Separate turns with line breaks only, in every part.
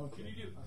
Okay.
Can you do?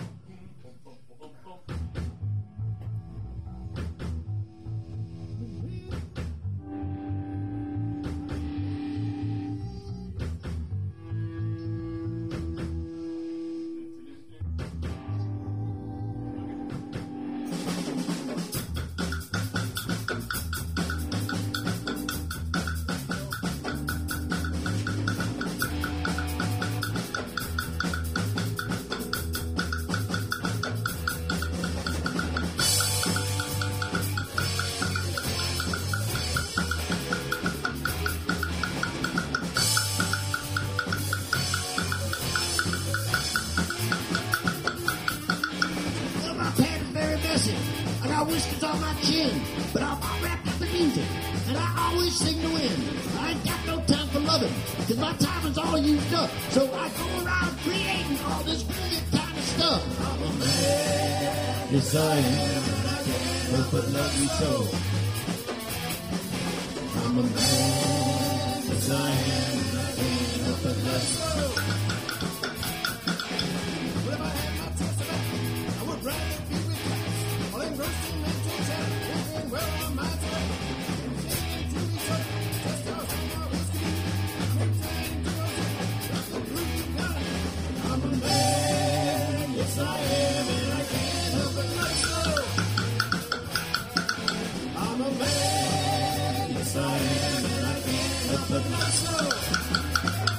Well, my pad is very messy. I got whiskers on my chin, but I'm all wrapped up in music, and I always sing to win. I ain't got no time for loving, cause my time is all used up. So I go around creating all this brilliant kind of stuff. I'm a man.
Yes, I am. Help but love me so. I'm a man. Yes, I am. I can't help but love you so.
Well, if I had my choice of that, I would rather be with cats, all engrossed in mental chat, wondering where our minds are at. And taking to each other, just how some of us can be. Pretending to us, just the proof you got it. I'm a man, yes I am, and I can't help but love so. I'm a man, yes I am, and I can't help but love so.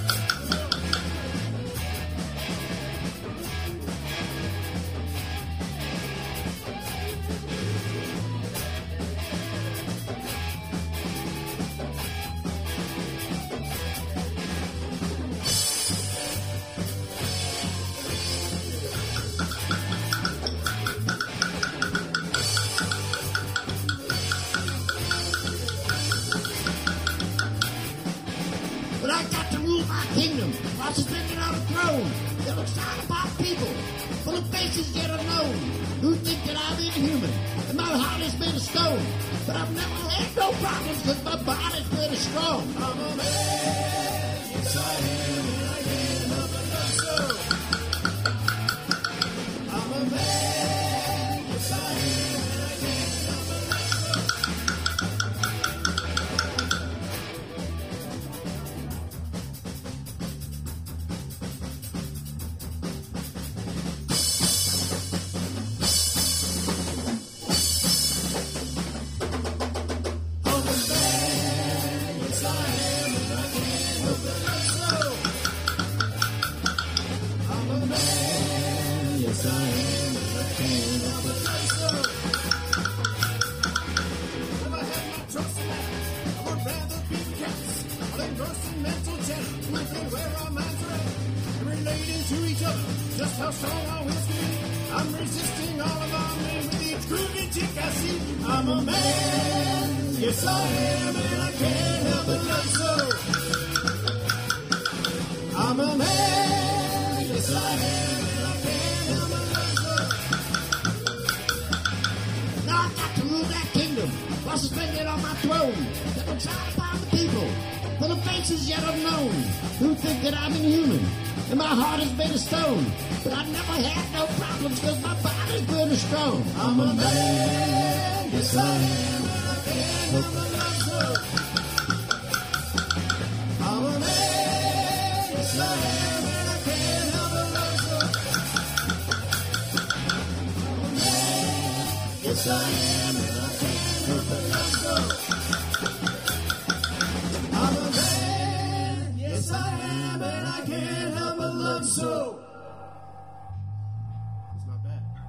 But I got to rule my kingdom while suspended on a throne that looks down upon people, full of faces yet unknown, who think that I'm inhuman and my heart has been a stone. But I've never had no problems because my body's pretty strong.
I'm a man, yes I am, and I can't help but love so. I'm a man, yes I am, and I can't help but love so. I'm a man, yes I am, and I can't help but love so. I'm a man,
Yes, I am.
I can't help but love so. If I had my choice of that, I would rather be with cats, all engrossed in mental chat, wondering where our minds are at, and relating to each other, just how strong our wills can be. I'm resisting all of our men with each groovy chick I see. I'm a man, yes I am, and I can't help but love so. I'm a man, yes I am, and I can't help but love so.
Now I got to rule that kingdom while suspended on my throne that looks out upon the people, full of faces yet unknown, who think that I'm inhuman and my heart has been a stone. But I've never had no problems because my body's pretty strong.
I'm a man, yes I am, and I can't help but love so. I'm a man, yes I am, and I can't help but love so. I'm a man, yes I am, and I can't help but love so. I'm a man, yes I am, and I can't help but love so.